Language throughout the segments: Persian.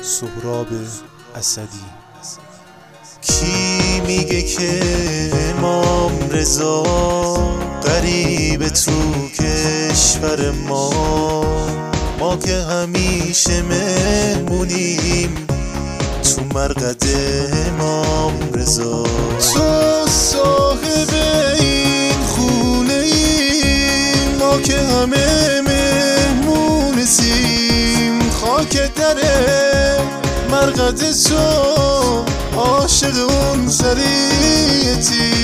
سهراب اسدی. کی میگه که امام رضا غریب تو کشور ما که همیشه مهمونیم تو مرقد امام رضا. تو صاحب این خونه ای، ما که همه مهمونیم. خاک در مرقد تو، عاشق اون ذریعتی.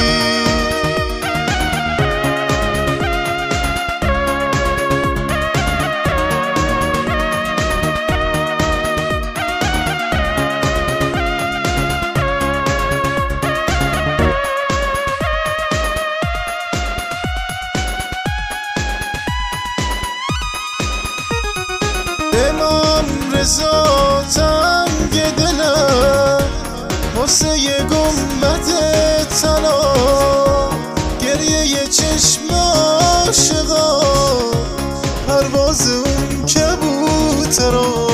امام رضا تنگ دلم واسه یه گنبد طلا، گریه یه چشم عاشقا، پرواز اون کبوترا.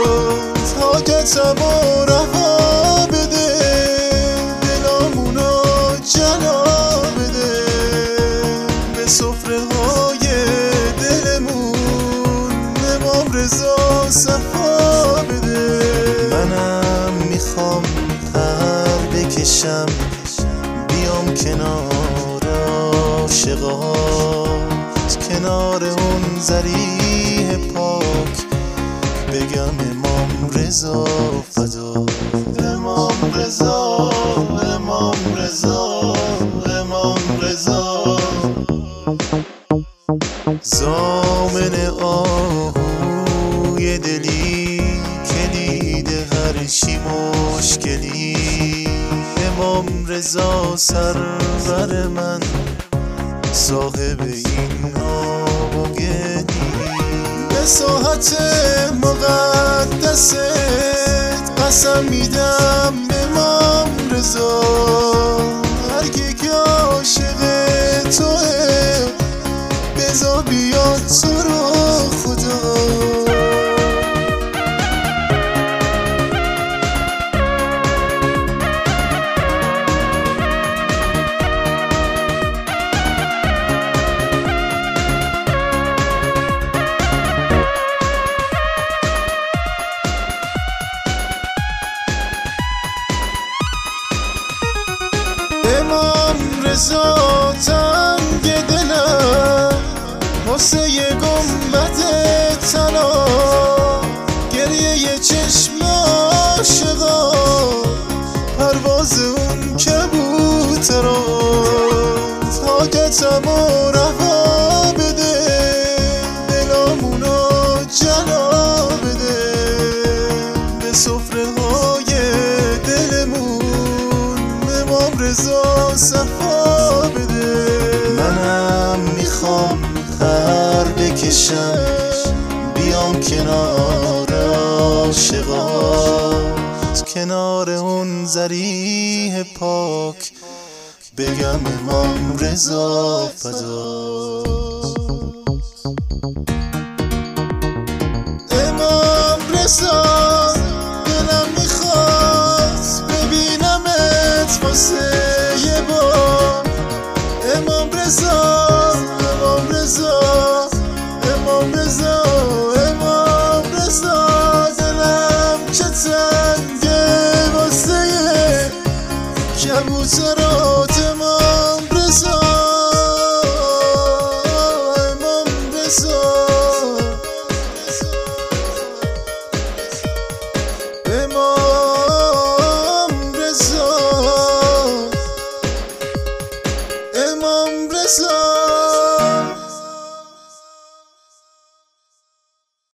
طاقتمو رها بده، دلامونو جلا بده، به سفره های دلمون امام رضا صفا بده. منم میخوام پر بکشم، بیام کنار عاشقات، کنار اون ذریح پاک، بگم امام رضا فدا. امام رضا، امام رضا، امام رضا. ضامن آهوی دلی که دیده هر چی مشکلی. امام رضا سرور من، صاحب این آب و گلی. به ساحت مقدست قسم میدم امام رضا، هر کی که عاشق توه بذار بیاد تو رو خدا. امام رضا تنگ دلم واسه یه گنبد طلا، گریه یه چشم عاشقا، پرواز اون کبوترا. طاقتمو رها بده، دلامونو جلا بده، به سفره های دلمون امام رضا صفا بده. منم میخوام پر بکشم، بیام کنار عاشقات، کنار اون ذریح پاک، بگم امام رضا فدا. امام رضا دلم میخواست ببینمت واسه یه بار. امام رضا، امام رضا، امام رضا، امام رضا. دلم چه تنگه واسه یه کبوترات. امام رضا، امام رضا، امام رضا، امام رضا.